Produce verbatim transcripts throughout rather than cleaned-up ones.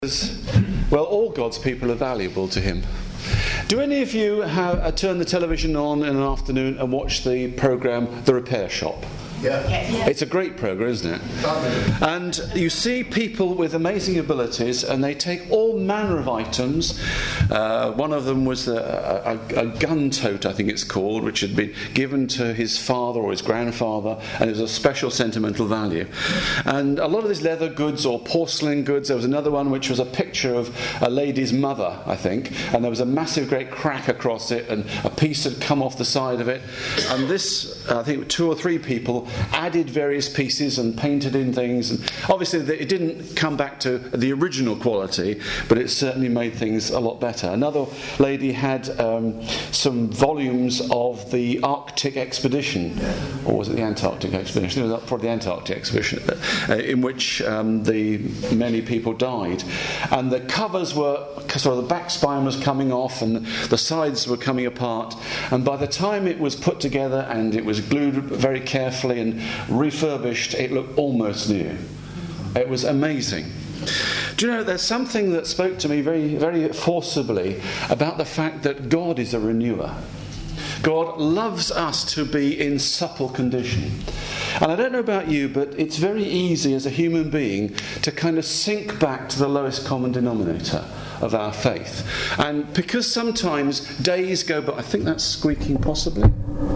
Well, all God's people are valuable to him. Do any of you have, uh, turn the television on in an afternoon and watch the programme The Repair Shop? Yeah. Yeah. It's a great programme, isn't it? And you see people with amazing abilities, and they take all manner of items. Uh, one of them was a, a, a gun tote, I think it's called, which had been given to his father or his grandfather, and it was a special sentimental value. And a lot of these leather goods or porcelain goods. There was another one which was a picture of a lady's mother, I think, and there was a massive great crack across it, and a piece had come off the side of it. And this, I think, two or three people added various pieces and painted in things, and obviously it didn't come back to the original quality, but it certainly made things a lot better. Another lady had um, some volumes of the Arctic expedition, or was it the Antarctic expedition? It was probably the Antarctic expedition, uh, in which um, the many people died, and the covers were sort of the back spine was coming off and the sides were coming apart, and by the time it was put together and it was glued very carefully and refurbished, it looked almost new. It was amazing. Do you know, there's something that spoke to me very, very forcibly about the fact that God is a renewer. God loves us to be in supple condition. And I don't know about you, but it's very easy as a human being to kind of sink back to the lowest common denominator of our faith. And because sometimes days go by, I think that's squeaking possibly.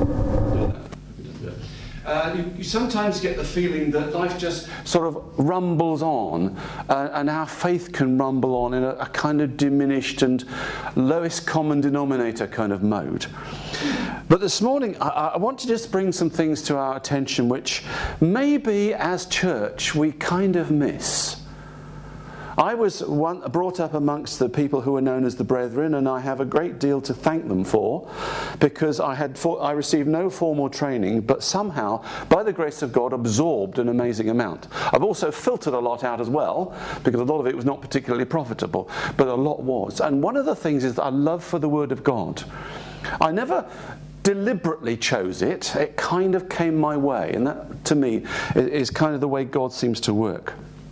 Uh, you, you sometimes get the feeling that life just sort of rumbles on, uh, and our faith can rumble on in a, a kind of diminished and lowest common denominator kind of mode. But this morning, I, I want to just bring some things to our attention which maybe as church we kind of miss. I was one, brought up amongst the people who were known as the Brethren, and I have a great deal to thank them for, because I had for, I received no formal training, but somehow, by the grace of God, absorbed an amazing amount. I've also filtered a lot out as well, because a lot of it was not particularly profitable, but a lot was. And one of the things is that I love for the Word of God. I never deliberately chose it. It kind of came my way, and that, to me, is kind of the way God seems to work.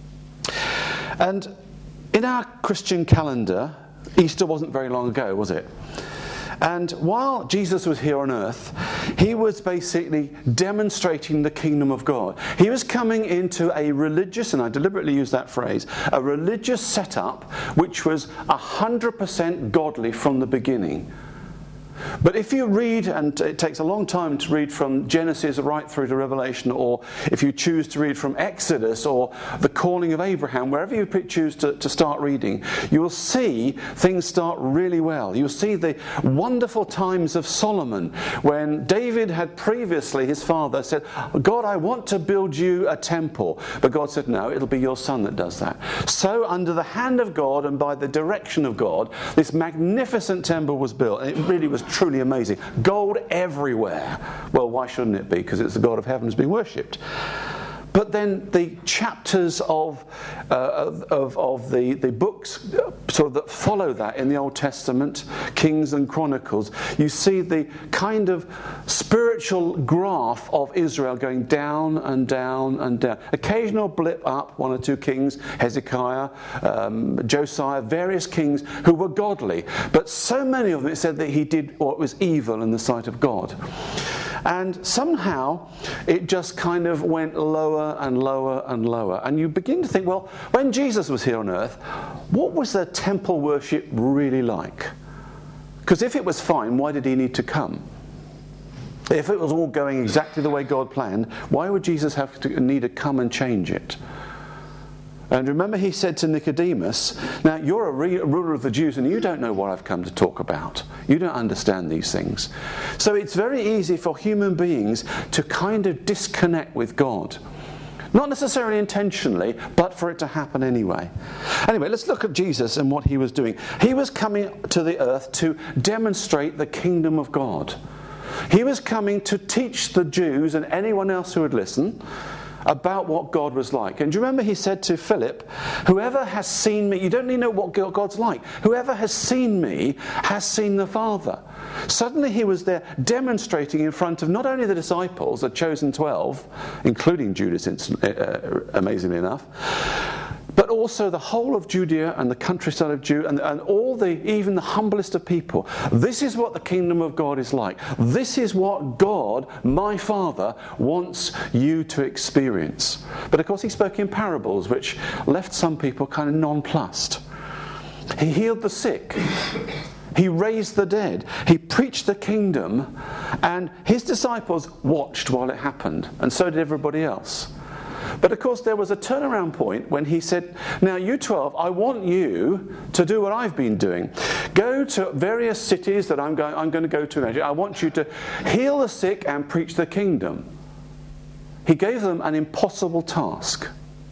And in our Christian calendar, Easter wasn't very long ago, was it? And while Jesus was here on earth, he was basically demonstrating the kingdom of God. He was coming into a religious, and I deliberately use that phrase, a religious setup which was one hundred percent godly from the beginning. But if you read, and it takes a long time to read from Genesis right through to Revelation, or if you choose to read from Exodus or the calling of Abraham, wherever you choose to, to start reading, you will see things start really well. You'll see the wonderful times of Solomon, when David had previously, his father, said, God, I want to build you a temple. But God said, no, it'll be your son that does that. So under the hand of God and by the direction of God, this magnificent temple was built. And it really was truly amazing. Gold everywhere. Well, why shouldn't it be? Because it's the God of heaven who's being worshipped. But then the chapters of uh, of, of the, the books sort of that follow that in the Old Testament, Kings and Chronicles, you see the kind of spiritual graph of Israel going down and down and down. Occasional blip up, one or two kings, Hezekiah, um, Josiah, various kings who were godly. But so many of them, it said that he did what was evil in the sight of God. And somehow it just kind of went lower and lower and lower. And you begin to think, well, when Jesus was here on earth, what was the temple worship really like? Because if it was fine, why did he need to come? If it was all going exactly the way God planned, why would Jesus have to need to come and change it? And remember, he said to Nicodemus, now you're a re- ruler of the Jews and you don't know what I've come to talk about. You don't understand these things. So it's very easy for human beings to kind of disconnect with God. Not necessarily intentionally, but for it to happen anyway. Anyway, let's look at Jesus and what he was doing. He was coming to the earth to demonstrate the kingdom of God. He was coming to teach the Jews and anyone else who would listen about what God was like. And do you remember he said to Philip, whoever has seen me, you don't need to know what God's like, whoever has seen me has seen the Father. Suddenly he was there demonstrating in front of not only the disciples, the chosen twelve, including Judas, uh, amazingly enough, but also the whole of Judea and the countryside of Judah and, and all the, even the humblest of people. This is what the kingdom of God is like. This is what God, my Father, wants you to experience. But of course he spoke in parables, which left some people kind of nonplussed. He healed the sick. He raised the dead. He preached the kingdom. And his disciples watched while it happened. And so did everybody else. But of course there was a turnaround point when he said, now you twelve, I want you to do what I've been doing. Go to various cities that I'm going, I'm going to go to. I want you to heal the sick and preach the kingdom. He gave them an impossible task.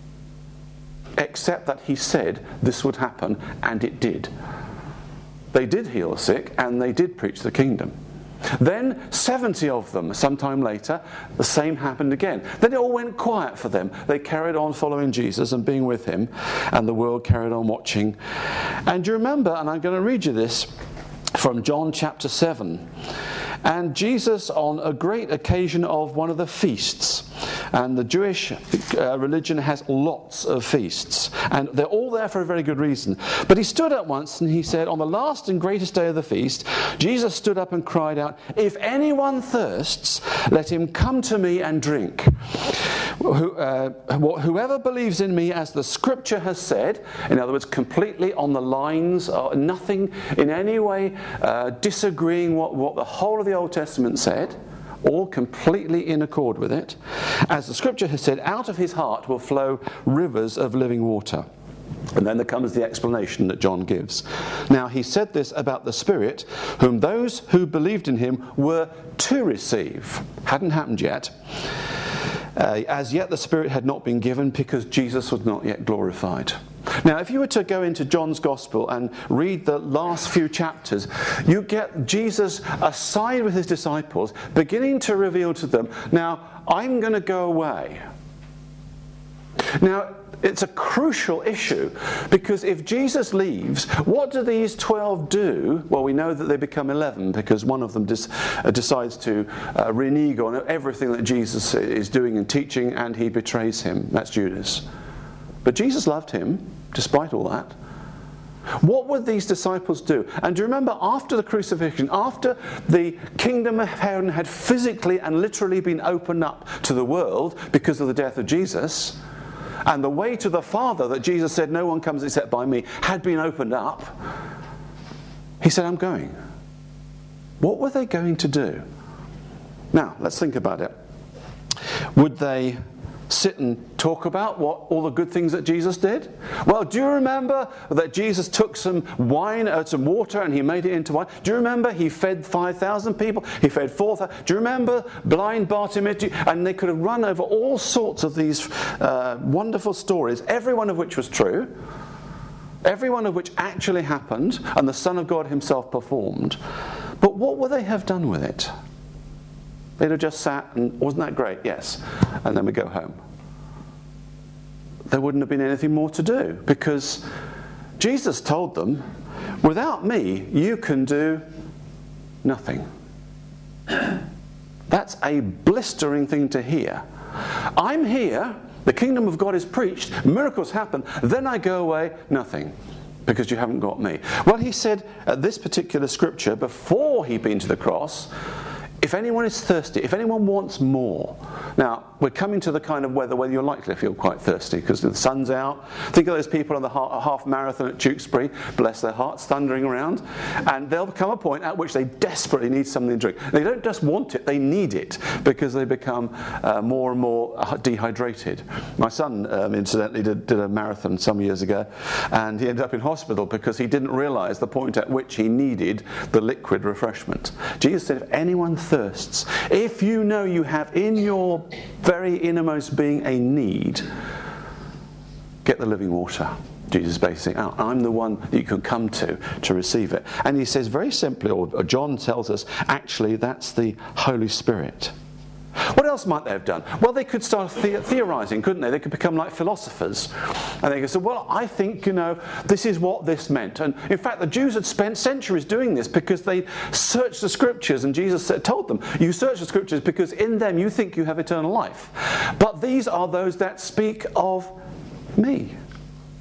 Except that he said this would happen, and it did. They did heal the sick, and they did preach the kingdom. Then seventy of them, sometime later, the same happened again. Then it all went quiet for them. They carried on following Jesus and being with him, and the world carried on watching. And do you remember, and I'm going to read you this from John chapter seven. And Jesus, on a great occasion of one of the feasts, and the Jewish uh, religion has lots of feasts, and they're all there for a very good reason. But he stood up once and he said, on the last and greatest day of the feast, Jesus stood up and cried out, if anyone thirsts, let him come to me and drink. Who, uh, whoever believes in me, as the scripture has said, in other words, completely on the lines, uh, nothing in any way uh, disagreeing what, what the whole of the Old Testament said, all completely in accord with it. As the scripture has said, out of his heart will flow rivers of living water. And then there comes the explanation that John gives. Now he said this about the Spirit, whom those who believed in him were to receive. Hadn't happened yet. Uh, as yet the Spirit had not been given because Jesus was not yet glorified. Now, if you were to go into John's Gospel and read the last few chapters, you get Jesus aside with his disciples, beginning to reveal to them, now, I'm going to go away. Now, it's a crucial issue, because if Jesus leaves, what do these twelve do? Well, we know that they become eleven, because one of them dis- uh, decides to uh, renege on everything that Jesus is doing and teaching, and he betrays him. That's Judas. But Jesus loved him, despite all that. What would these disciples do? And do you remember, after the crucifixion, after the kingdom of heaven had physically and literally been opened up to the world because of the death of Jesus, and the way to the Father that Jesus said, no one comes except by me, had been opened up, he said, I'm going. What were they going to do? Now, let's think about it. Would they sit and talk about what all the good things that Jesus did? Well, do you remember that Jesus took some wine, uh, some water, and he made it into wine? Do you remember he fed five thousand people? He fed four thousand. Do you remember blind Bartimaeus? And they could have run over all sorts of these uh, wonderful stories, every one of which was true, every one of which actually happened, and the Son of God himself performed. But what would they have done with it? They'd have just sat and, wasn't that great? Yes. And then we go home. There wouldn't have been anything more to do, because Jesus told them, without me, you can do nothing. That's a blistering thing to hear. I'm here, the kingdom of God is preached, miracles happen, then I go away, nothing. Because you haven't got me. Well, he said at this particular scripture, before he'd been to the cross, if anyone is thirsty, if anyone wants more. Now, we're coming to the kind of weather where you're likely to feel quite thirsty because the sun's out. Think of those people on the half marathon at Tewkesbury, bless their hearts, thundering around. And there'll come a point at which they desperately need something to drink. They don't just want it, they need it, because they become uh, more and more dehydrated. My son, um, incidentally, did, did a marathon some years ago, and he ended up in hospital because he didn't realise the point at which he needed the liquid refreshment. Jesus said, if anyone thirsts, if you know you have in your very innermost being a need, get the living water. Jesus basically, oh, I'm the one that you can come to to receive it. And he says very simply, or John tells us, actually that's the Holy Spirit. What else might they have done? Well, they could start the- theorizing, couldn't they? They could become like philosophers. And they could say, well, I think, you know, this is what this meant. And in fact, the Jews had spent centuries doing this because they searched the scriptures, and Jesus said, told them, you search the scriptures because in them you think you have eternal life. But these are those that speak of me.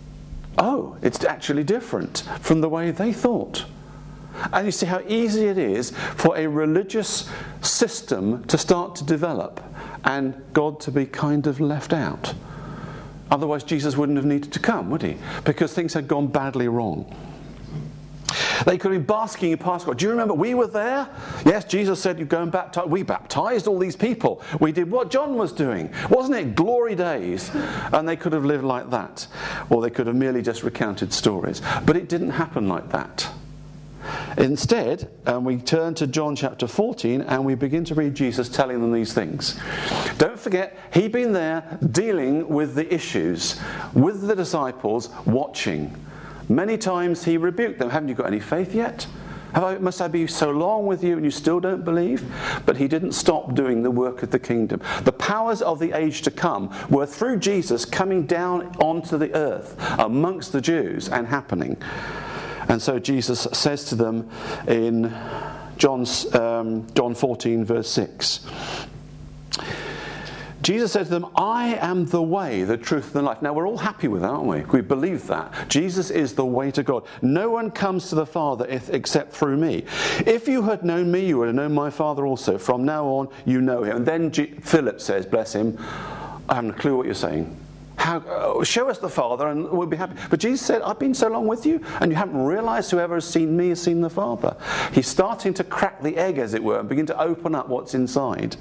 oh, it's actually different from the way they thought. And you see how easy it is for a religious system to start to develop and God to be kind of left out. Otherwise Jesus wouldn't have needed to come, would he? Because things had gone badly wrong. They could be basking in past God. Do you remember we were there? Yes, Jesus said you go and baptize. We baptized all these people. We did what John was doing. Wasn't it glory days? And they could have lived like that. Or they could have merely just recounted stories. But it didn't happen like that. Instead, um, we turn to John chapter fourteen and we begin to read Jesus telling them these things. Don't forget, he'd been there dealing with the issues, with the disciples, watching. Many times he rebuked them. Haven't you got any faith yet? Have I, must I be so long with you and you still don't believe? But he didn't stop doing the work of the kingdom. The powers of the age to come were through Jesus coming down onto the earth amongst the Jews and happening. And so Jesus says to them in John's, um, John fourteen verse six. Jesus said to them, I am the way, the truth, and the life. Now we're all happy with that, aren't we? We believe that. Jesus is the way to God. No one comes to the Father if, except through me. If you had known me, you would have known my Father also. From now on, you know him. And then G- Philip says, bless him, I haven't a clue what you're saying. How, uh, show us the Father and we'll be happy. But Jesus said, I've been so long with you and you haven't realised whoever has seen me has seen the Father. He's starting to crack the egg, as it were, and begin to open up what's inside.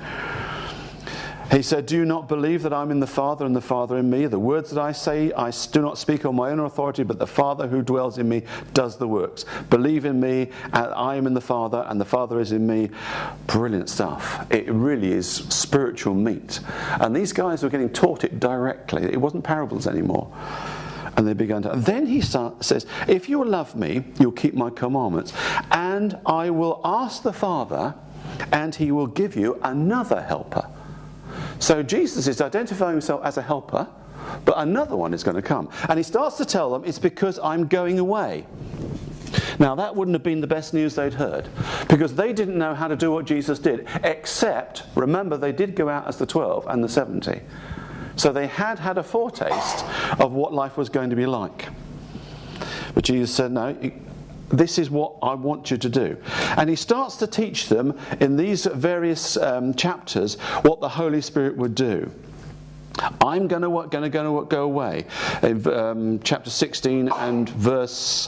He said, do you not believe that I'm in the Father and the Father in me? The words that I say, I do not speak on my own authority, but the Father who dwells in me does the works. Believe in me, and I am in the Father, and the Father is in me. Brilliant stuff. It really is spiritual meat. And these guys were getting taught it directly. It wasn't parables anymore. And they began to... Then he start, says, if you love me, you'll keep my commandments. And I will ask the Father, and he will give you another helper. So Jesus is identifying himself as a helper, but another one is going to come. And he starts to tell them, it's because I'm going away. Now that wouldn't have been the best news they'd heard, because they didn't know how to do what Jesus did, except, remember, they did go out as the twelve and the seventy. So they had had a foretaste of what life was going to be like. But Jesus said, no, this is what I want you to do. And he starts to teach them in these various um, chapters what the Holy Spirit would do. I'm going to going to go away. In um, chapter sixteen and verse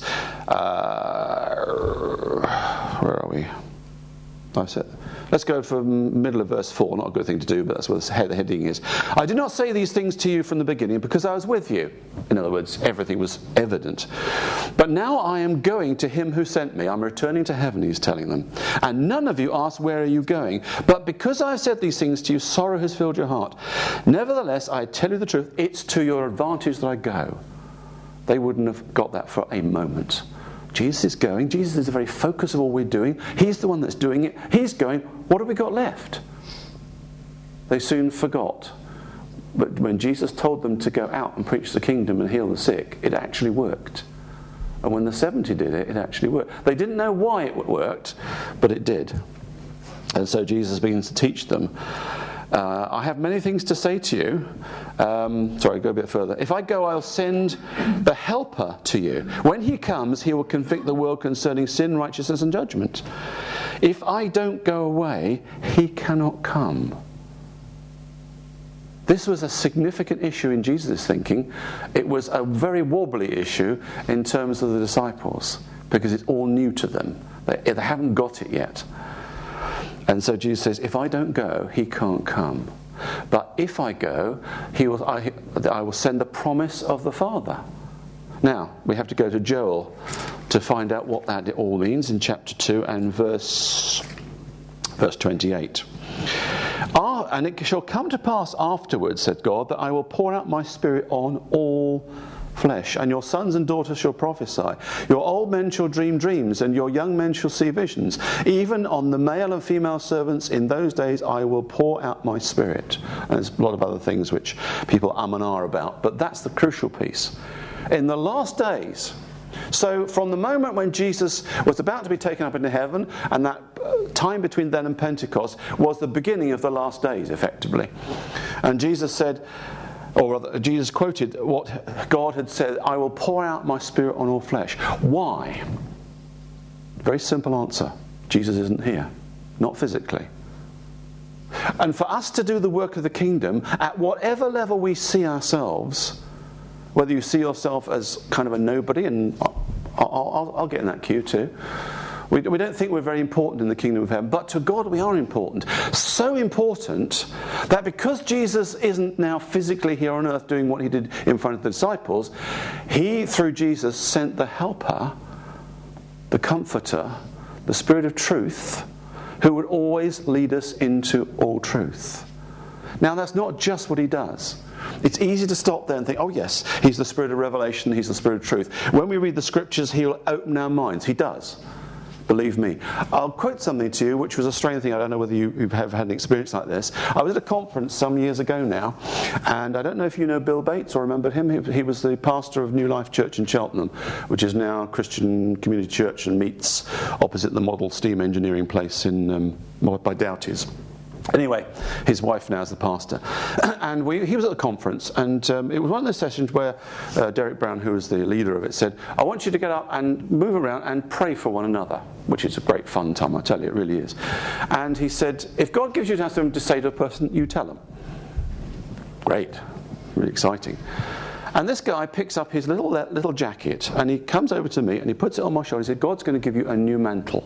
uh, where are we? I said, let's go from middle of verse four. Not a good thing to do, but that's what the heading is. I did not say these things to you from the beginning because I was with you. In other words, everything was evident. But now I am going to him who sent me. I'm returning to heaven, he's telling them. And none of you asked, where are you going? But because I have said these things to you, sorrow has filled your heart. Nevertheless, I tell you the truth, it's to your advantage that I go. They wouldn't have got that for a moment. Jesus is going. Jesus is the very focus of all we're doing. He's the one that's doing it. He's going. What have we got left? They soon forgot. But when Jesus told them to go out and preach the kingdom and heal the sick, it actually worked. And when the seventy did it, it actually worked. They didn't know why it worked, but it did. And so Jesus begins to teach them. Uh, I have many things to say to you. Um, sorry, go a bit further. If I go, I'll send the helper to you. When he comes, he will convict the world concerning sin, righteousness, and judgment. If I don't go away, he cannot come. This was a significant issue in Jesus' thinking. It was a very wobbly issue in terms of the disciples, because it's all new to them. They, they haven't got it yet. And so Jesus says, if I don't go, he can't come. But if I go, he will, I, I will send the promise of the Father. Now, we have to go to Joel to find out what that all means in chapter two and verse, verse twenty-eight. Ah, and it shall come to pass afterwards, said God, that I will pour out my Spirit on all flesh, and your sons and daughters shall prophesy. Your old men shall dream dreams, and your young men shall see visions. Even on the male and female servants in those days I will pour out my Spirit. And there's a lot of other things which people um and ah about, but that's the crucial piece. In the last days, so from the moment when Jesus was about to be taken up into heaven, and that time between then and Pentecost was the beginning of the last days, effectively. And Jesus said, or rather, Jesus quoted what God had said, I will pour out my Spirit on all flesh. Why? Very simple answer. Jesus isn't here. Not physically. And for us to do the work of the kingdom, at whatever level we see ourselves, whether you see yourself as kind of a nobody, and I'll, I'll, I'll get in that queue too. We, we don't think we're very important in the kingdom of heaven, but to God we are important. So important that because Jesus isn't now physically here on earth doing what he did in front of the disciples, he, through Jesus, sent the helper, the comforter, the Spirit of truth, who would always lead us into all truth. Now that's not just what he does. It's easy to stop there and think, oh yes, he's the Spirit of revelation, he's the Spirit of truth. When we read the scriptures, he'll open our minds. He does. Believe me. I'll quote something to you, which was a strange thing. I don't know whether you have had an experience like this. I was at a conference some years ago now, and I don't know if you know Bill Bates or remember him. He, he was the pastor of New Life Church in Cheltenham, which is now a Christian Community Church and meets opposite the model steam engineering place in um, by Doughty's. Anyway, his wife now is the pastor. And we, he was at the conference, and um, it was one of those sessions where uh, Derek Brown, who was the leader of it, said, I want you to get up and move around and pray for one another, which is a great fun time, I tell you, it really is. And he said, if God gives you something to say to a person, you tell them. Great, really exciting. And this guy picks up his little little jacket, and he comes over to me, and he puts it on my shoulder, and he said, God's going to give you a new mantle.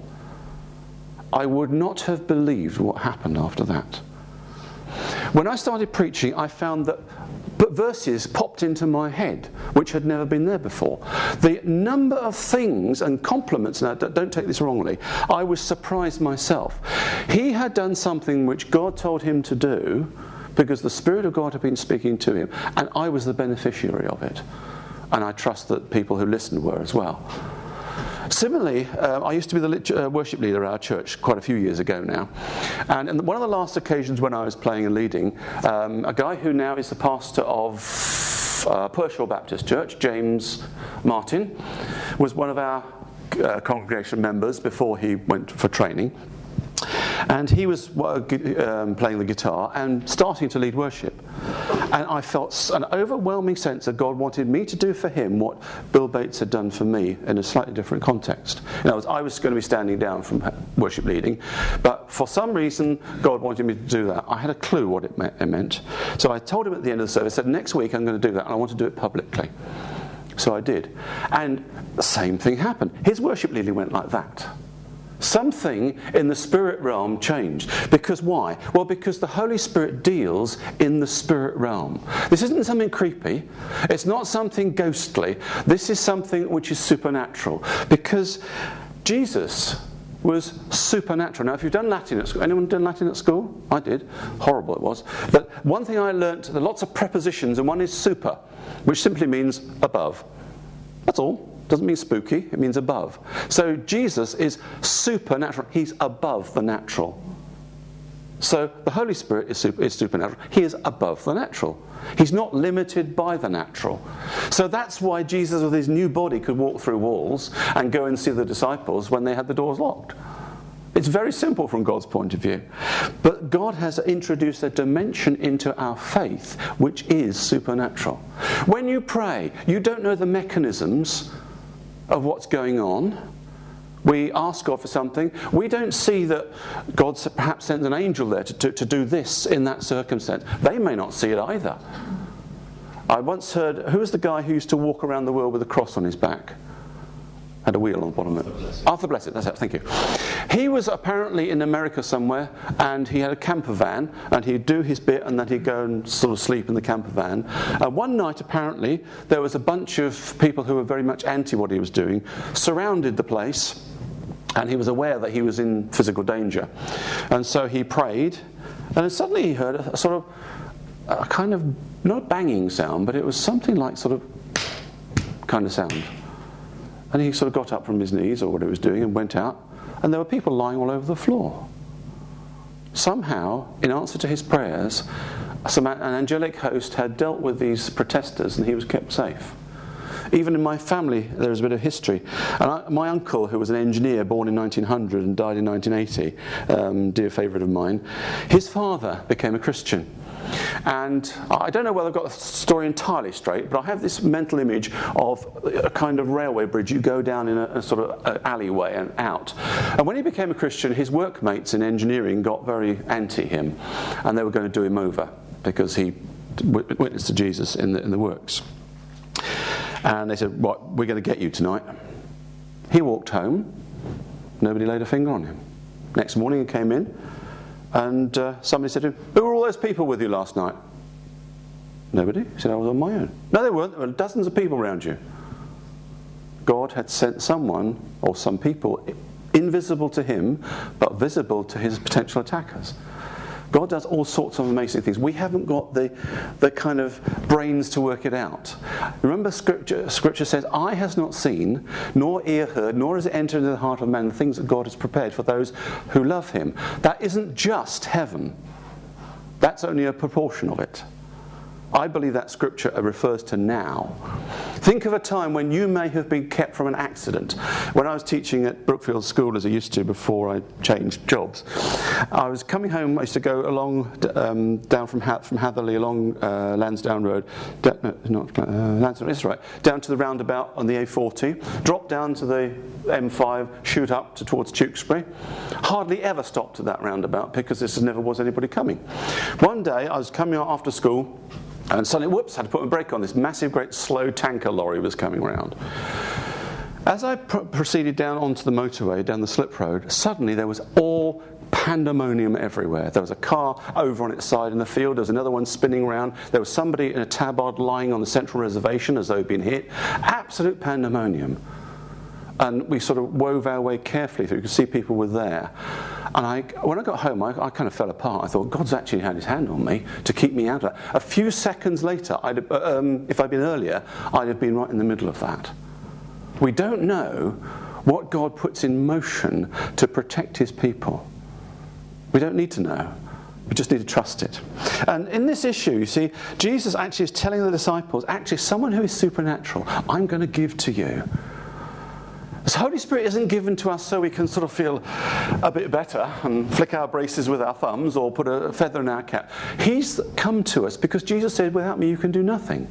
I would not have believed what happened after that. When I started preaching, I found that verses popped into my head which had never been there before. The number of things and compliments, now don't take this wrongly, I was surprised myself. He had done something which God told him to do because the Spirit of God had been speaking to him, and I was the beneficiary of it. And I trust that people who listened were as well. Similarly, uh, I used to be the lit- uh, worship leader at our church quite a few years ago now. And, and one of the last occasions when I was playing and leading, um, a guy who now is the pastor of uh, Pershore Baptist Church, James Martin, was one of our uh, congregation members before he went for training. And he was um, playing the guitar and starting to lead worship. And I felt an overwhelming sense that God wanted me to do for him what Bill Bates had done for me in a slightly different context. In other words, I was going to be standing down from worship leading, but for some reason God wanted me to do that. I had a clue what it meant. So I told him at the end of the service, I said, next week I'm going to do that, and I want to do it publicly. So I did. And the same thing happened. His worship leading went like that. Something in the spirit realm changed. Because why? Well, because the Holy Spirit deals in the spirit realm. This isn't something creepy. It's not something ghostly. This is something which is supernatural. Because Jesus was supernatural. Now, if you've done Latin at school, anyone done Latin at school? I did. Horrible it was. But one thing I learnt, there are lots of prepositions, and one is super, which simply means above. That's all. Doesn't mean spooky, it means above. So Jesus is supernatural. He's above the natural. So the Holy Spirit is, super, is supernatural. He is above the natural. He's not limited by the natural. So that's why Jesus with his new body could walk through walls and go and see the disciples when they had the doors locked. It's very simple from God's point of view. But God has introduced a dimension into our faith which is supernatural. When you pray, you don't know the mechanisms of what's going on. We ask God for something. We don't see that God perhaps sends an angel there to, to, to do this in that circumstance. They may not see it either. I once heard, who was the guy who used to walk around the world with a cross on his back? Had a wheel on the bottom of it. Arthur Blessitt, that's it, thank you. He was apparently in America somewhere, and he had a camper van, and he'd do his bit, and then he'd go and sort of sleep in the camper van. Uh, one night, apparently, there was a bunch of people who were very much anti what he was doing, surrounded the place, and he was aware that he was in physical danger. And so he prayed, and then suddenly he heard a, a sort of, a kind of, not a banging sound, but it was something like sort of, kind of sound. And he sort of got up from his knees or what he was doing and went out, and there were people lying all over the floor. Somehow, in answer to his prayers, some, an angelic host had dealt with these protesters, and he was kept safe. Even in my family, there is a bit of history. And I, my uncle, who was an engineer, born in nineteen hundred and died in nineteen eighty, um, dear favourite of mine, his father became a Christian. And I don't know whether I've got the story entirely straight, but I have this mental image of a kind of railway bridge. You go down in a, a sort of alleyway and out. And when he became a Christian, his workmates in engineering got very anti him, and they were going to do him over because he witnessed to Jesus in the, in the works. And they said, "What, we're going to get you tonight." He walked home. Nobody laid a finger on him. Next morning he came in, and uh, somebody said to him, "Who were all those people with you last night?" Nobody. He said, "I was on my own." "No, they weren't. There were dozens of people around you." God had sent someone, or some people, invisible to him, but visible to his potential attackers. God does all sorts of amazing things. We haven't got the, the kind of brains to work it out. Remember, Scripture, Scripture says, "Eye has not seen, nor ear heard, nor has it entered into the heart of man the things that God has prepared for those who love him." That isn't just heaven. That's only a proportion of it. I believe that Scripture refers to now. Think of a time when you may have been kept from an accident. When I was teaching at Brookfield School, as I used to before I changed jobs, I was coming home. I used to go along um, down from ha- from Hatherley along uh, Lansdowne Road, da- no, not uh, Lansdowne, it's right, down to the roundabout on the A forty, drop down to the M five, shoot up to towards Tewkesbury. Hardly ever stopped at that roundabout because there never was anybody coming. One day I was coming out after school, and suddenly, whoops, had to put my brake on. This massive, great, slow tanker lorry was coming round. As I pr- proceeded down onto the motorway, down the slip road, suddenly there was all pandemonium everywhere. There was a car over on its side in the field. There was another one spinning around. There was somebody in a tabard lying on the central reservation as though he'd been hit. Absolute pandemonium. And we sort of wove our way carefully through. You could see people were there. And I, when I got home, I, I kind of fell apart. I thought, God's actually had his hand on me to keep me out of that. A few seconds later, I'd, um, if I'd been earlier, I'd have been right in the middle of that. We don't know what God puts in motion to protect his people. We don't need to know. We just need to trust it. And in this issue, you see, Jesus actually is telling the disciples, actually, someone who is supernatural, I'm going to give to you. The Holy Spirit isn't given to us so we can sort of feel a bit better and flick our braces with our thumbs or put a feather in our cap. He's come to us because Jesus said, "Without me you can do nothing."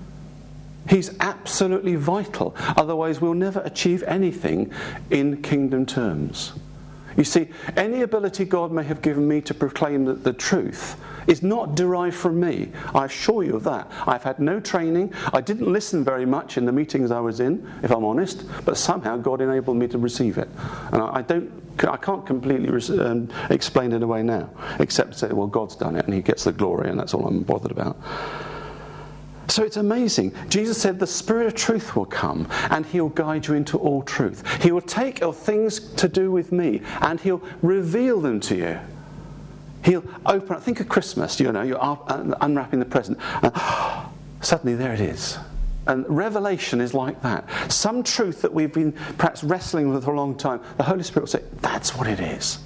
He's absolutely vital. Otherwise we'll never achieve anything in kingdom terms. You see, any ability God may have given me to proclaim the, the truth is not derived from me. I assure you of that. I've had no training. I didn't listen very much in the meetings I was in, if I'm honest, but somehow God enabled me to receive it. And I, I don't, I can't completely res- um, explain it away now, except to say, well, God's done it and he gets the glory, and that's all I'm bothered about. So it's amazing. Jesus said the Spirit of truth will come and he'll guide you into all truth. He will take your things to do with me and he'll reveal them to you. He'll open up. Think of Christmas, you know, you're unwrapping the present and suddenly there it is. And revelation is like that. Some truth that we've been perhaps wrestling with for a long time, the Holy Spirit will say, that's what it is.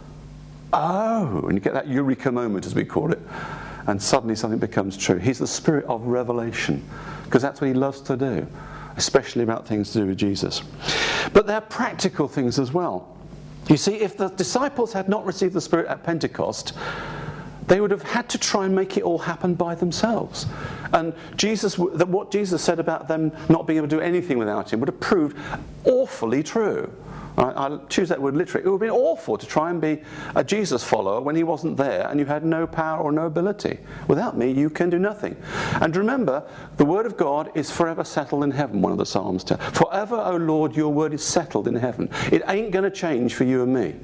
Oh, and you get that eureka moment, as we call it. And suddenly something becomes true. He's the Spirit of revelation, because that's what he loves to do, especially about things to do with Jesus. But there are practical things as well. You see, if the disciples had not received the Spirit at Pentecost, they would have had to try and make it all happen by themselves. And Jesus, what Jesus said about them not being able to do anything without him would have proved awfully true. I, I choose that word literally. It would have been awful to try and be a Jesus follower when he wasn't there and you had no power or no ability. Without me, you can do nothing. And remember, the word of God is forever settled in heaven, one of the Psalms tells. Forever, O Lord, your word is settled in heaven. It ain't going to change for you and me.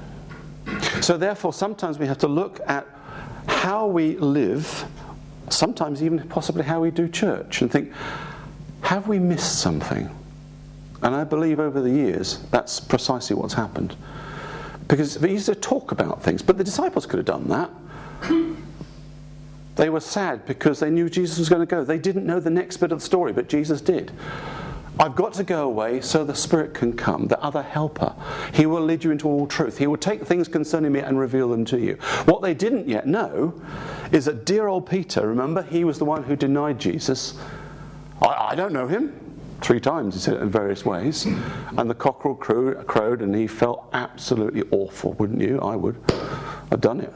So therefore, sometimes we have to look at how we live, sometimes even possibly how we do church, and think, have we missed something? And I believe over the years, that's precisely what's happened. Because it's easy to talk about things, but the disciples could have done that. They were sad because they knew Jesus was going to go. They didn't know the next bit of the story, but Jesus did. I've got to go away so the Spirit can come, the other helper. He will lead you into all truth. He will take things concerning me and reveal them to you. What they didn't yet know is that dear old Peter, remember, he was the one who denied Jesus. I, I don't know him. Three times he said it in various ways. And the cockerel crew, crowed and he felt absolutely awful, wouldn't you? I would. I've done it.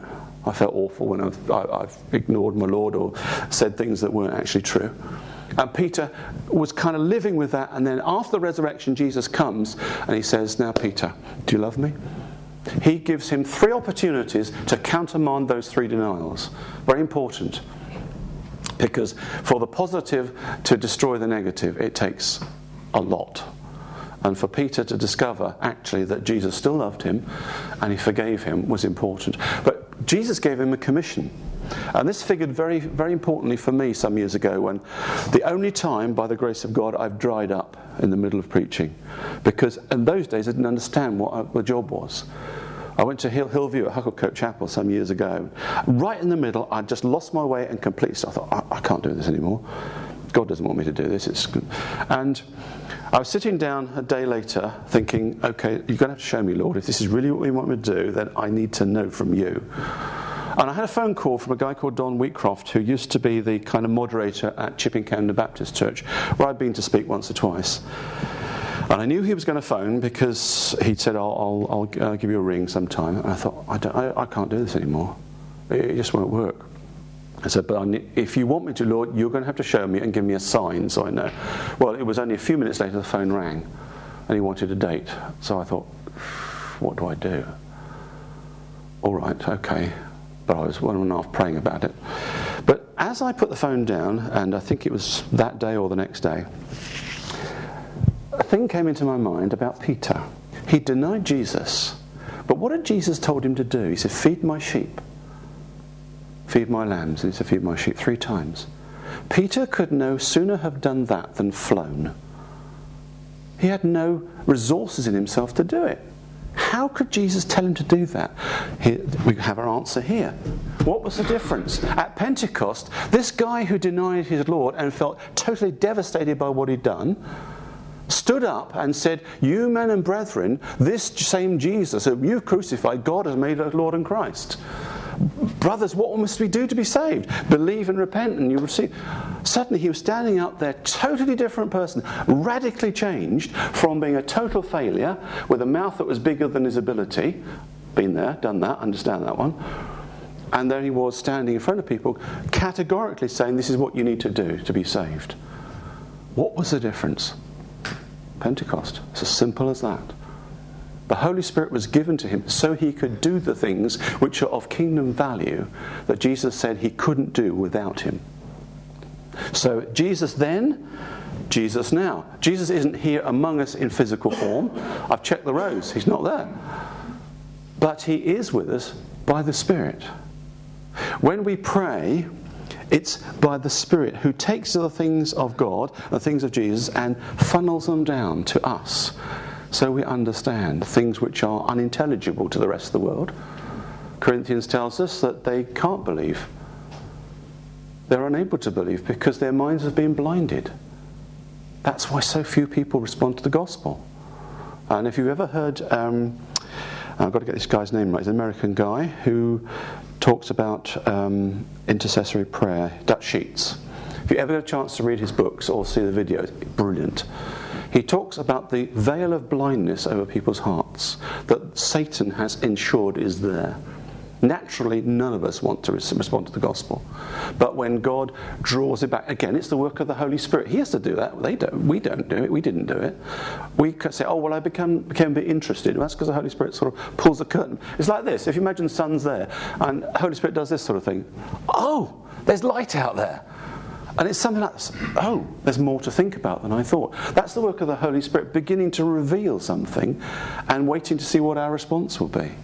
I felt awful when I've, I, I've ignored my Lord or said things that weren't actually true. And Peter was kind of living with that, and then after the resurrection, Jesus comes and he says, now Peter, do you love me? He gives him three opportunities to countermand those three denials. Very important. Because for the positive to destroy the negative, it takes a lot. And for Peter to discover, actually, that Jesus still loved him and he forgave him was important. But Jesus gave him a commission. And this figured very, very importantly for me some years ago, when the only time, by the grace of God, I've dried up in the middle of preaching. Because in those days I didn't understand what the job was. I went to Hill, Hillview at Hucklecote Chapel some years ago. Right in the middle, I just lost my way and completely. So I thought, I, I can't do this anymore. God doesn't want me to do this. It's good. And I was sitting down a day later thinking, okay, you're going to have to show me, Lord, if this is really what you want me to do, then I need to know from you. And I had a phone call from a guy called Don Wheatcroft, who used to be the kind of moderator at Chipping Campden Baptist Church, where I'd been to speak once or twice. And I knew he was going to phone because he'd said, I'll, I'll, I'll uh, give you a ring sometime. And I thought, I, don't, I, I can't do this anymore. It, it just won't work. I said, but I need, if you want me to, Lord, you're going to have to show me and give me a sign so I know. Well, it was only a few minutes later the phone rang and he wanted a date. So I thought, what do I do? All right, okay. But I was one and a half praying about it. But as I put the phone down, and I think it was that day or the next day, a thing came into my mind about Peter. He denied Jesus. But what had Jesus told him to do? He said, feed my sheep. Feed my lambs. And he said, feed my sheep three times. Peter could no sooner have done that than flown. He had no resources in himself to do it. How could Jesus tell him to do that? Here, we have our answer here. What was the difference? At Pentecost, this guy who denied his Lord and felt totally devastated by what he'd done stood up and said, you men and brethren, this same Jesus whom you've crucified, God has made us Lord and Christ. Brothers, what must we do to be saved? Believe and repent and you receive. Suddenly he was standing up there, totally different person, radically changed from being a total failure with a mouth that was bigger than his ability. Been there, done that, understand that one. And there he was standing in front of people, categorically saying, this is what you need to do to be saved. What was the difference? Pentecost. It's as simple as that. The Holy Spirit was given to him so he could do the things which are of kingdom value that Jesus said he couldn't do without him. So Jesus then, Jesus now. Jesus isn't here among us in physical form. I've checked the rows. He's not there. But he is with us by the Spirit. When we pray, it's by the Spirit who takes the things of God, the things of Jesus, and funnels them down to us. So we understand things which are unintelligible to the rest of the world. Corinthians tells us that they can't believe. They're unable to believe because their minds have been blinded. That's why so few people respond to the gospel. And if you've ever heard, um, I've got to get this guy's name right, he's an American guy who talks about um, intercessory prayer, Dutch Sheets. If you ever get a chance to read his books or see the videos, brilliant. He talks about the veil of blindness over people's hearts that Satan has ensured is there. Naturally, none of us want to respond to the gospel. But when God draws it back, again, it's the work of the Holy Spirit. He has to do that. They don't. We don't do it. We didn't do it. We could say, oh, well, I become, became a bit interested. Well, that's because the Holy Spirit sort of pulls the curtain. It's like this. If you imagine the sun's there and the Holy Spirit does this sort of thing. Oh, there's light out there. And it's something like, oh, there's more to think about than I thought. That's the work of the Holy Spirit, beginning to reveal something and waiting to see what our response will be.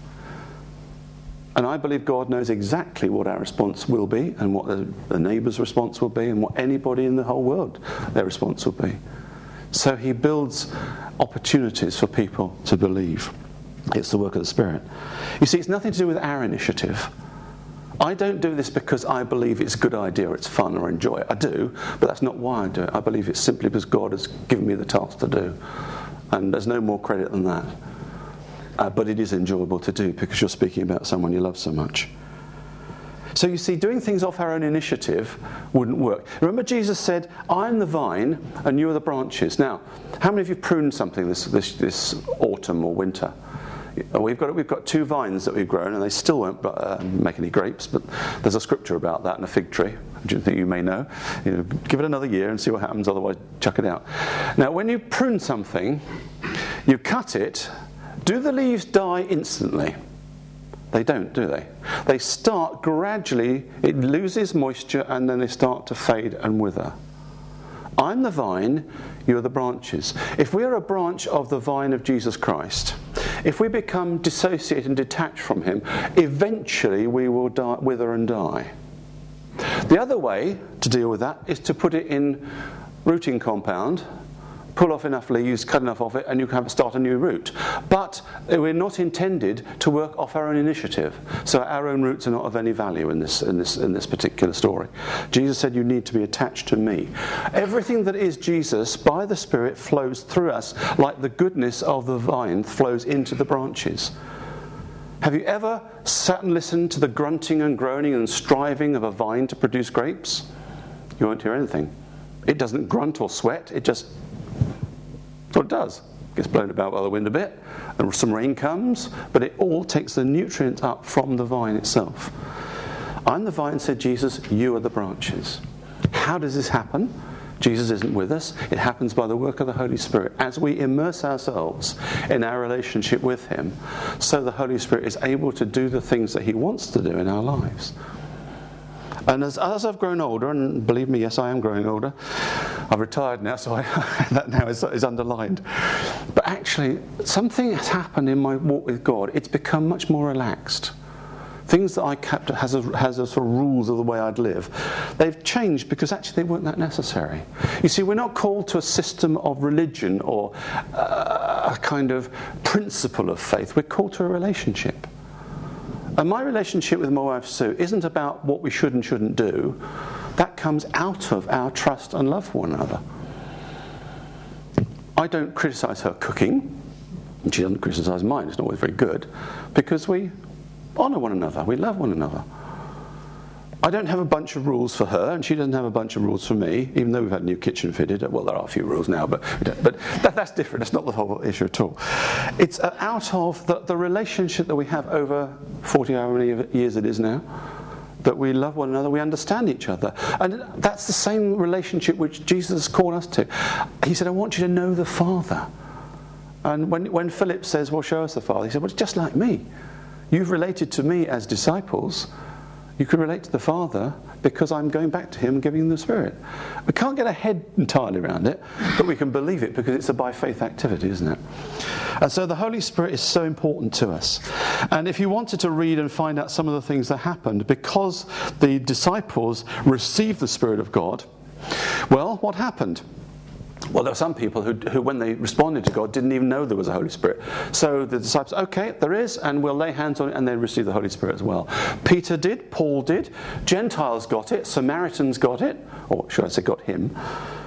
And I believe God knows exactly what our response will be and what the, the neighbour's response will be and what anybody in the whole world, their response will be. So he builds opportunities for people to believe. It's the work of the Spirit. You see, it's nothing to do with our initiative. I don't do this because I believe it's a good idea or it's fun or enjoy it. I do, but that's not why I do it. I believe it's simply because God has given me the task to do. And there's no more credit than that. Uh, but it is enjoyable to do because you're speaking about someone you love so much. So you see, doing things off our own initiative wouldn't work. Remember Jesus said, I'm the vine and you are the branches. Now, how many of you pruned something this, this, this autumn or winter? We've got we've got two vines that we've grown, and they still won't uh, make any grapes. But there's a scripture about that in a fig tree, which I think you may know. You know, give it another year and see what happens. Otherwise, chuck it out. Now, when you prune something, you cut it. Do the leaves die instantly? They don't, do they? They start gradually. It loses moisture, and then they start to fade and wither. I'm the vine, you are the branches. If we are a branch of the vine of Jesus Christ, if we become dissociated and detached from him, eventually we will die, wither and die. The other way to deal with that is to put it in rooting compound, pull off enough leaves, cut enough of it, and you can start a new root. But we're not intended to work off our own initiative, so our own roots are not of any value in this in this in this particular story. Jesus said, "You need to be attached to me." Everything that is Jesus, by the Spirit, flows through us, like the goodness of the vine flows into the branches. Have you ever sat and listened to the grunting and groaning and striving of a vine to produce grapes? You won't hear anything. It doesn't grunt or sweat. It just That's what it does. It gets blown about by the wind a bit, and some rain comes, but it all takes the nutrients up from the vine itself. I'm the vine, said Jesus, you are the branches. How does this happen? Jesus isn't with us. It happens by the work of the Holy Spirit. As we immerse ourselves in our relationship with him, so the Holy Spirit is able to do the things that he wants to do in our lives. And as, as I've grown older, and believe me, yes, I am growing older. I've retired now, so I, that now is, is underlined. But actually, something has happened in my walk with God. It's become much more relaxed. Things that I kept as a, as a sort of rules of the way I'd live, they've changed because actually they weren't that necessary. You see, we're not called to a system of religion or uh, a kind of principle of faith. We're called to a relationship. And my relationship with my wife Sue isn't about what we should and shouldn't do. That comes out of our trust and love for one another. I don't criticise her cooking, and she doesn't criticise mine. It's not always very good, because we honour one another. We love one another. I don't have a bunch of rules for her, and she doesn't have a bunch of rules for me, even though we've had a new kitchen fitted. Well, there are a few rules now, but we don't, but that, that's different. It's not the whole issue at all. It's uh, out of the, the relationship that we have over forty, how many years it is now, that we love one another, we understand each other. And that's the same relationship which Jesus called us to. He said, I want you to know the Father. And when, when Philip says, well, show us the Father, he said, well, it's just like me. You've related to me as disciples. You can relate to the Father because I'm going back to him and giving him the Spirit. We can't get our head entirely around it, but we can believe it because it's a by faith activity, isn't it? And so the Holy Spirit is so important to us. And if you wanted to read and find out some of the things that happened, because the disciples received the Spirit of God, well, what happened? Well, there were some people who, who, when they responded to God, didn't even know there was a Holy Spirit. So the disciples, okay, there is, and we'll lay hands on it, and they received the Holy Spirit as well. Peter did, Paul did, Gentiles got it, Samaritans got it, or should I say got him,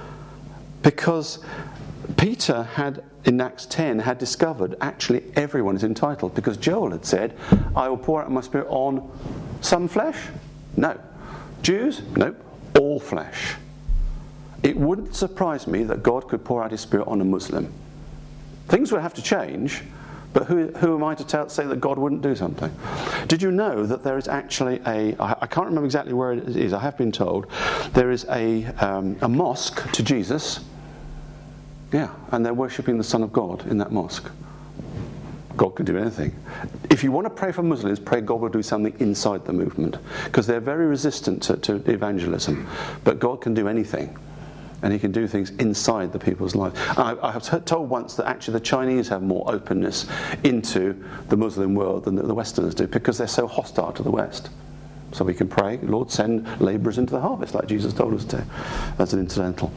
because Peter had, in Acts ten, had discovered actually everyone is entitled, because Joel had said, I will pour out my Spirit on some flesh? No. Jews? Nope. All flesh. It wouldn't surprise me that God could pour out his Spirit on a Muslim. Things would have to change, but who, who am I to tell, say that God wouldn't do something? Did you know that there is actually a, I, I can't remember exactly where it is, I have been told, there is a, um, a mosque to Jesus, yeah, and they're worshipping the Son of God in that mosque. God can do anything. If you want to pray for Muslims, pray God will do something inside the movement, because they're very resistant to, to evangelism, but God can do anything. And he can do things inside the people's lives. I, I was told once that actually the Chinese have more openness into the Muslim world than the Westerners do, because they're so hostile to the West. So we can pray, Lord, send labourers into the harvest, like Jesus told us to. That's an incidental.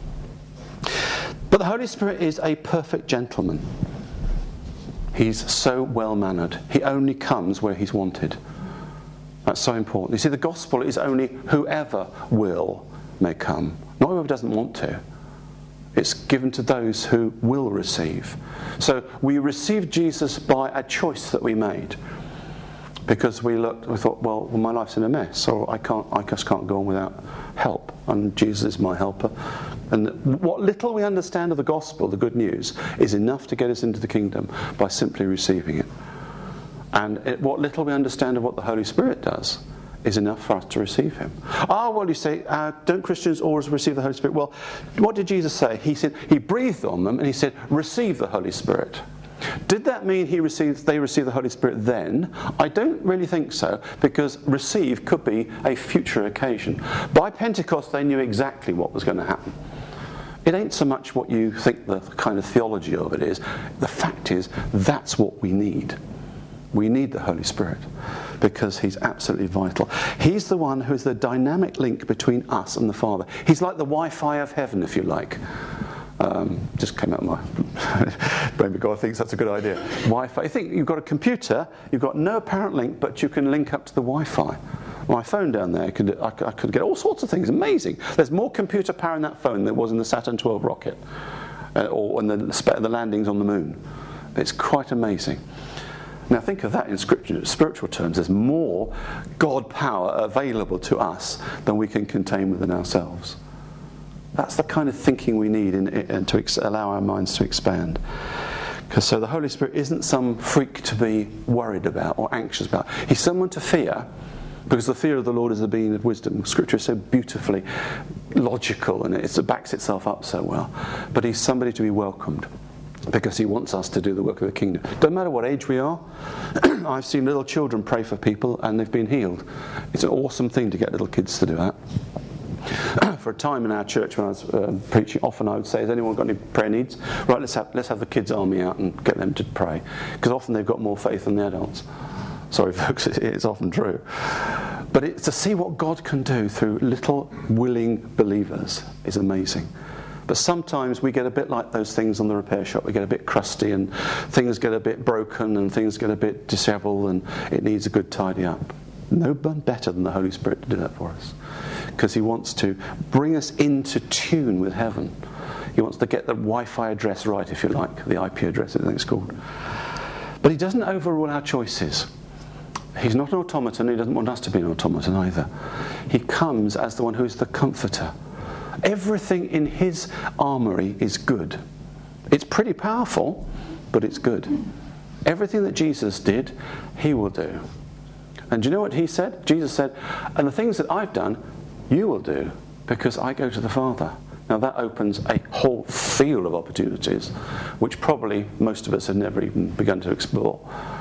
But the Holy Spirit is a perfect gentleman. He's so well-mannered. He only comes where he's wanted. That's so important. You see, the gospel is only whoever will may come. Not whoever doesn't want to. It's given to those who will receive. So we received Jesus by a choice that we made. Because we looked, we thought, well, well my life's in a mess, or I can't, I just can't go on without help. And Jesus is my helper. And what little we understand of the gospel, the good news, is enough to get us into the kingdom by simply receiving it. And it, what little we understand of what the Holy Spirit does is enough for us to receive him. Ah, well, you say, uh, don't Christians always receive the Holy Spirit? Well, what did Jesus say? He said, he breathed on them and he said, receive the Holy Spirit. Did that mean he received, they received the Holy Spirit then? I don't really think so, because receive could be a future occasion. By Pentecost, they knew exactly what was going to happen. It ain't so much what you think the kind of theology of it is. The fact is, that's what we need. We need the Holy Spirit because he's absolutely vital. He's the one who is the dynamic link between us and the Father. He's like the Wi-Fi of heaven, if you like. Um, just came out of my brain, but God thinks that's a good idea. Wi-Fi. You think you've got a computer, you've got no apparent link, but you can link up to the Wi-Fi. My phone down there, I could, I could get all sorts of things. Amazing. There's more computer power in that phone than there was in the Saturn twelve rocket, uh, or in the, the landings on the moon. It's quite amazing. Now think of that in scripture, in spiritual terms. There's more God power available to us than we can contain within ourselves. That's the kind of thinking we need in, in, to ex- allow our minds to expand. Because so the Holy Spirit isn't some freak to be worried about or anxious about. He's someone to fear, because the fear of the Lord is the being of wisdom. Scripture is so beautifully logical and it backs itself up so well. But he's somebody to be welcomed, because he wants us to do the work of the kingdom. Doesn't matter what age we are. I've seen little children pray for people and they've been healed. It's an awesome thing to get little kids to do that. For a time in our church when I was uh, preaching, often I would say, has anyone got any prayer needs? Right, let's have, let's have the kids' army out and get them to pray. Because often they've got more faith than the adults. Sorry folks, it's often true. But it, to see what God can do through little willing believers is amazing. But sometimes we get a bit like those things on the repair shop. We get a bit crusty and things get a bit broken and things get a bit disheveled and it needs a good tidy up. No one better than the Holy Spirit to do that for us. Because he wants to bring us into tune with heaven. He wants to get the Wi-Fi address right, if you like, the I P address, I think it's called. But he doesn't overrule our choices. He's not an automaton, he doesn't want us to be an automaton either. He comes as the one who is the comforter. Everything in his armoury is good. It's pretty powerful, but it's good. Everything that Jesus did, he will do. And do you know what he said? Jesus said, and the things that I've done, you will do, because I go to the Father. Now that opens a whole field of opportunities, which probably most of us have never even begun to explore.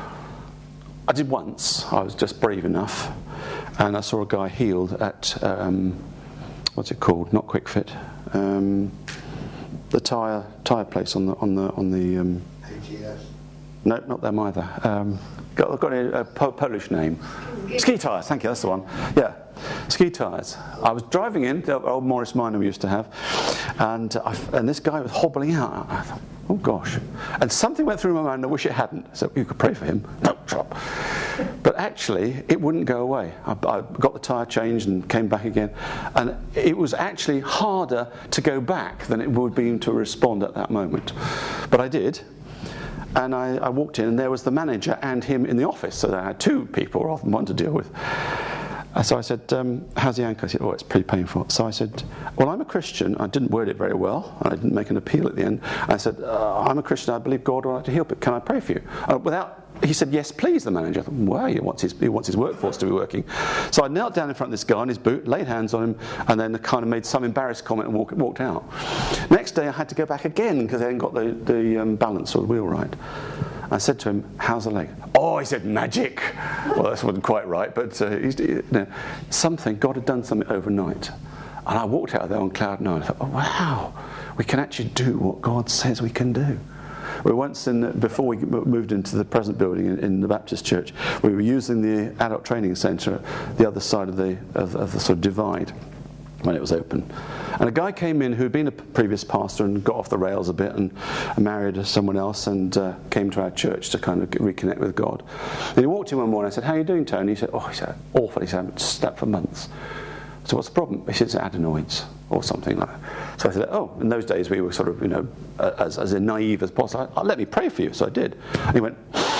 I did once. I was just brave enough, and I saw a guy healed at, um, what's it called? Not Quick Fit. Um, the tyre tyre place on the on the on the. Um, A G S. No, not them either. Um, got got a, a Polish name. Ski tyres. Thank you. That's the one. Yeah. Ski tyres. I was driving in, the old Morris Minor we used to have, and I, and this guy was hobbling out. I thought, oh gosh. And something went through my mind, I wish it hadn't. So you could pray for him. No, stop. But actually, it wouldn't go away. I, I got the tyre changed and came back again. And it was actually harder to go back than it would be to respond at that moment. But I did. And I, I walked in, and there was the manager and him in the office. So I had two people rather than one to deal with. So I said, um, how's the ankle? He said, oh, it's pretty painful. So I said, well, I'm a Christian. I didn't word it very well. I didn't make an appeal at the end. I said, uh, I'm a Christian. I believe God would like to heal, but can I pray for you? Uh, without, he said, yes, please, the manager. I thought, wow, he wants, his, he wants his workforce to be working. So I knelt down in front of this guy in his boot, laid hands on him, and then kind of made some embarrassed comment and walk, walked out. Next day I had to go back again because I hadn't got the, the um, balance or the wheel right. I said to him, how's the leg? Oh, he said, magic. Well, that wasn't quite right, but uh, he's, you know, something, God had done something overnight. And I walked out of there on cloud nine. I thought, oh, wow, we can actually do what God says we can do. We once, in, before we moved into the present building in, in the Baptist church, we were using the adult training centre, the other side of the, of, of the sort of divide, when it was open. And a guy came in who had been a previous pastor and got off the rails a bit and married someone else and uh, came to our church to kind of reconnect with God. And he walked in one morning and I said, how are you doing, Tony? He said, oh, he said, awful. He said, I haven't slept for months. So what's the problem? He said, it's adenoids or something like that. So I said, oh, in those days we were sort of, you know, as, as naive as possible. I, I, let me pray for you. So I did. And he went,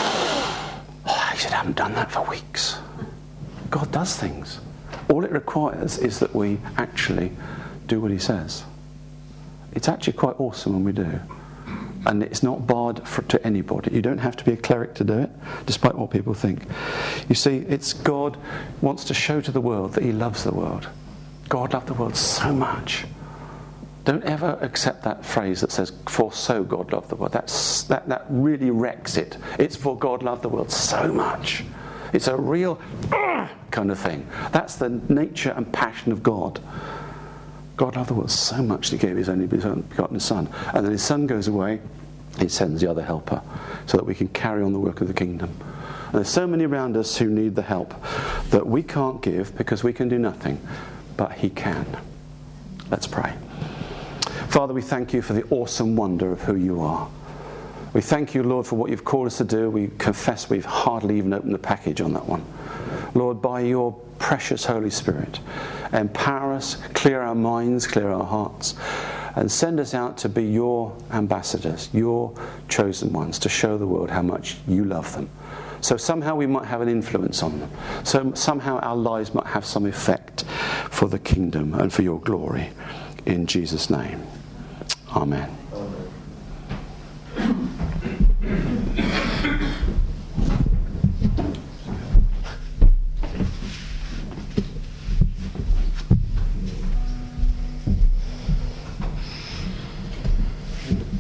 oh, he said, I haven't done that for weeks. God does things. All it requires is that we actually do what he says. It's actually quite awesome when we do. And it's not barred for, to anybody. You don't have to be a cleric to do it, despite what people think. You see, it's God wants to show to the world that he loves the world. God loved the world so much. Don't ever accept that phrase that says, for so God loved the world. That's, that, that really wrecks it. It's for God loved the world so much. It's a real uh, kind of thing. That's the nature and passion of God. God loved the world so much that he gave his only begotten Son. And then his Son goes away, he sends the other helper so that we can carry on the work of the kingdom. And there's so many around us who need the help that we can't give because we can do nothing, but he can. Let's pray. Father, we thank you for the awesome wonder of who you are. We thank you, Lord, for what you've called us to do. We confess we've hardly even opened the package on that one. Lord, by your precious Holy Spirit, empower us, clear our minds, clear our hearts, and send us out to be your ambassadors, your chosen ones, to show the world how much you love them. So somehow we might have an influence on them. So somehow our lives might have some effect for the kingdom and for your glory. In Jesus' name. Amen. Amen.